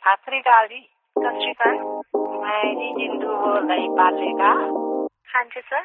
ਸਤਿ ਸ੍ਰੀ ਅਕਾਲ ਜੀ। ਸਤਿ ਸ੍ਰੀ ਅਕਾਲ। ਮੈਂ ਜੀ ਜਿੰਦੂ ਬੋਲ ਰਹੀ ਪਾਲੇ ਦਾ। ਹਾਂਜੀ ਸਰ।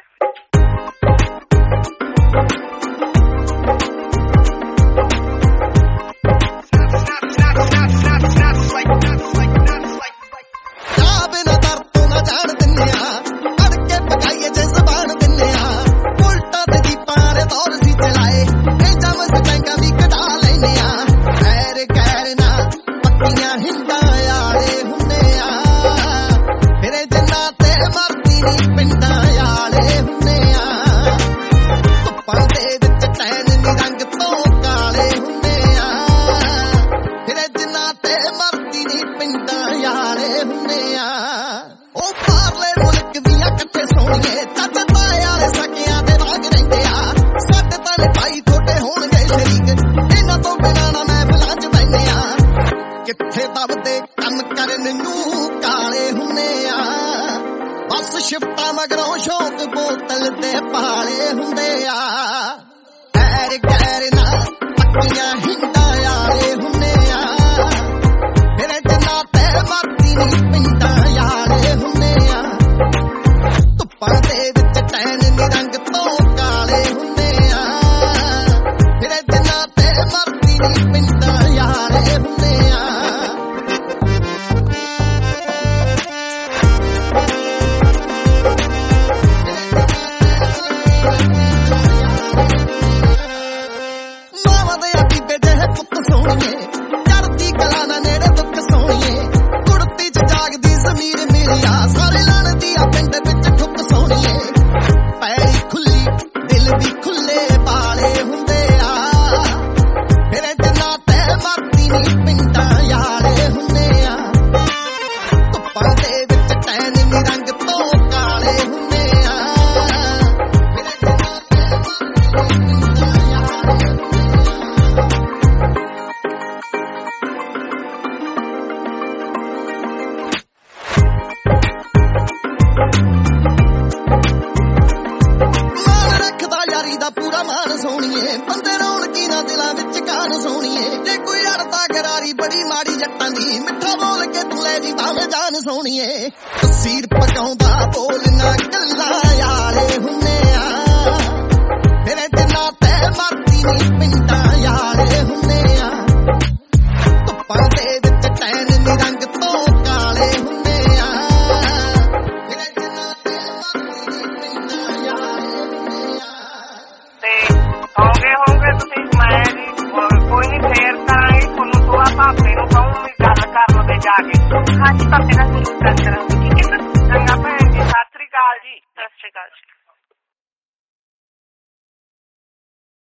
ਕਿੱਥੇ ਦਬਦੇ ਕੰਮ ਕਰਨ ਨੂੰ ਕਾਲੇ ਹੁੰਨੇ ਆ, ਬਸ ਸ਼ਿਫਟਾਂ ਮਗਰੋਂ ਸ਼ੌਕ ਬੋਤਲ ਤੇ ਪਾਲੇ ਹੁੰਦੇ ਆ। ਐਰ ਗੈਰ ਨਾ ਪੱਕੀਆਂ ਹਿੰਦਾਂ ਵਾਲੇ ਹੁੰਨੇ ਆ, ਮੇਰੇ ਜਿੰਨਾ ਤੇ ਮਰਦੀ ਨੀ ਪਿੰਡਾਂ ਵਾਲੇ ਹੁੰਨੇ ਆ। ਧੁੱਪਾਂ ਦੇ ਵਿੱਚ ਟੈਨ ਨੀ ਰੰਗ ਤੋਂ ਕਾਲੇ ਹੁੰਨੇ ਆ, ਮੇਰੇ ਜਿੰਨਾ ਤੇ ਮਰਦੀ ਨੀ ਪਿੰਡਾਂ ਵਾਲੇ ਹੁੰਨੇ ਆ। ਸਾਰੇ ਲੜਦੀ ਆ ਪਿੰਡ ਵਿੱਚ ਠੁੱਕ ਸੋਹਣੀਏ, ਪੈਰੀ ਖੁੱਲੀ ਦਿਲ ਵੀ ਖੁੱਲੇ ਪਾਲੇ ਹੁੰਦੇ ਆ, ਮੇਰੇ ਜਿੰਨਾ ਤੇ ਮਰਦੀ ਨੀ ਪਿੰਡਾਂ ਵਾਲੇ ਹੁੰਦੇ ਆ। ਧੁੱਪਾਂ ਦੇ ਵਿੱਚ ਟੈਨ ਨੀ ਰੰਗ ਤੋਂ ਕਾਲੇ ਹੁੰਦੇ ਆ, ਮੇਰੇ ਜਿੰਨਾ ਤੇ ਮਰਦੀ ਨੀ ਪਿੰਡਾਂ ਵਾਲੇ ਦਾ ਪੂਰਾ ਮਾਨ ਸੋਹਣੀਏ, ਬੰਦੇ ਰੌਣਕੀ ਨਾ ਦਿਲਾਂ ਵਿੱਚ ਕਾਨ ਸੋਹਣੀਏ। ਜੇ ਕੋਈ ਅੜਦਾ ਗਰਾਰੀ ਬੜੀ ਮਾੜੀ ਜੱਟਾਂ ਦੀ, ਮਿੱਠਾ ਬੋਲ ਕੇ ਤੂੰ ਲੈ ਜੀ ਭਾਵੇਂ ਜਾਨ ਸੋਹਣੀਏ। ਤਸੀਰ ਪਕਾਉਂਦਾ ਬੋਲਣਾ ਗੱਲਾਂ ਵਾਲੇ ਹੁੰਨੇ ਆ, ਮੇਰੇ ਜਿੰਨਾ ਤੇ ਮਰਦੀ ਨੀ ਪਿੰਡਾਂ ਵਾਲੇ ਹੁੰਨੇ ਆ। ਧੁੱਪਾਂ ਦੇ ਵਿੱਚ ਟੈਨ ਨੀ ਰੰਗ ਤੋਂ ਕਾਲੇ ਹੁੰਨੇ ਆ, ਮੇਰੇ ਜਿੰਨਾ ਤੇ ਮਰਦੀ ਨੀ ਪਿੰਡਾਂ ਵਾਲੇ ਹੁੰਨੇ ਆ। ਹੋਗੇ ਤੁਸੀਂ ਮੈਂ ਜੀ ਕੋਈ ਨੀ ਫੇਰ ਕਰਾਂਗੇ ਤੁਹਾਨੂੰ, ਥੋੜਾ ਭਾਪੇ ਨੂੰ ਕਹੂੰ ਵੀ ਗੱਲ ਕਰ ਲਵੇ ਜਾ ਕੇ। ਹਾਂਜੀ ਭਾਪੇ ਨਾਲ ਜ਼ਰੂਰ ਗੱਲ ਕਰਾਂਗੇ, ਠੀਕ ਹੈ।